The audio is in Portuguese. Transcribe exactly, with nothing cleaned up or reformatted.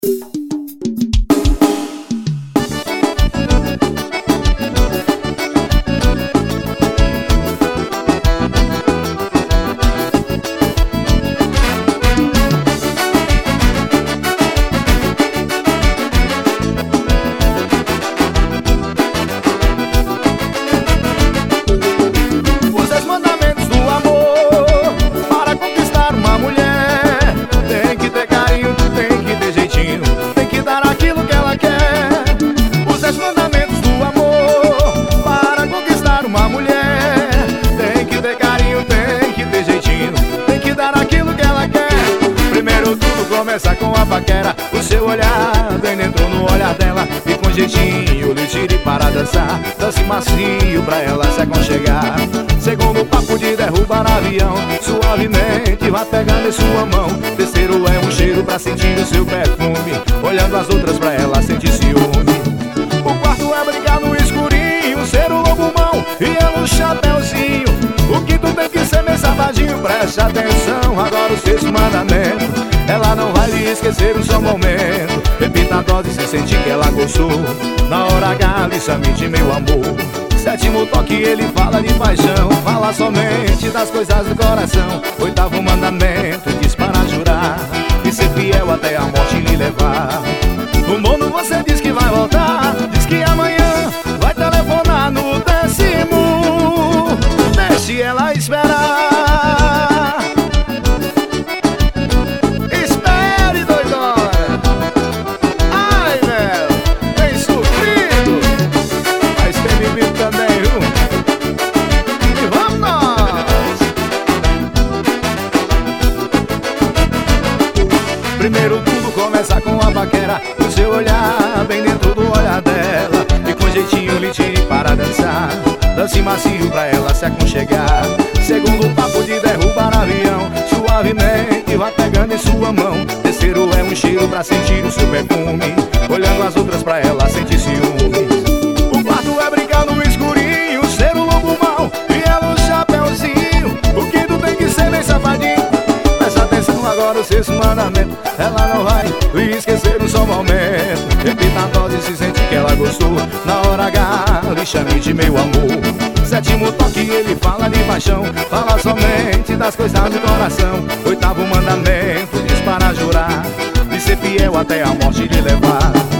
Começa com a paquera, o seu olhar vem dentro no olhar dela. E com jeitinho lhe tire para dançar, dance macio pra ela se aconchegar. Segundo papo de derrubar avião, suavemente vai pegando em sua mão. Terceiro é um cheiro pra sentir o seu perfume, olhando as outras pra ela sentir ciúme. O quarto é brincar no escurinho, ser o lobo mau e ela um chapeuzinho. O quinto tem que ser meio safadinho, preste atenção, agora o sexto mandamento. Ela não vai lhe esquecer um só momento. Repita a dose se sentir que ela gostou. Na hora H, lhe chame de meu amor. Sétimo toque, ele fala de paixão, fala somente das coisas do coração. Oitavo mandamento, diz para jurar e ser fiel até a morte lhe levar. No nono você diz que vai voltar, diz que amanhã vai telefonar no décimo. Deixe ela esperar. Primeiro tudo começa com a paquera, o seu olhar bem dentro do olhar dela. E com jeitinho lhe tire para dançar, dance macio pra ela se aconchegar. Segundo papo de derrubar avião, suavemente vai pegando em sua mão. Terceiro é um cheiro pra sentir o seu perfume, olhando as outras pra ela sentir ciúme. O quarto é brincar no escurinho, ser o lobo mau e ela um chapeuzinho. O quinto tem que ser bem safadinho. Presta atenção agora o sexto mandamento. Ela não vai lhe esquecer um só momento. Repita a dose se sente que ela gostou. Na hora H, lhe chame de meu amor. Sétimo toque, ele fala de paixão, fala somente das coisas do coração. Oitavo mandamento, diz para jurar e ser fiel até a morte lhe levar.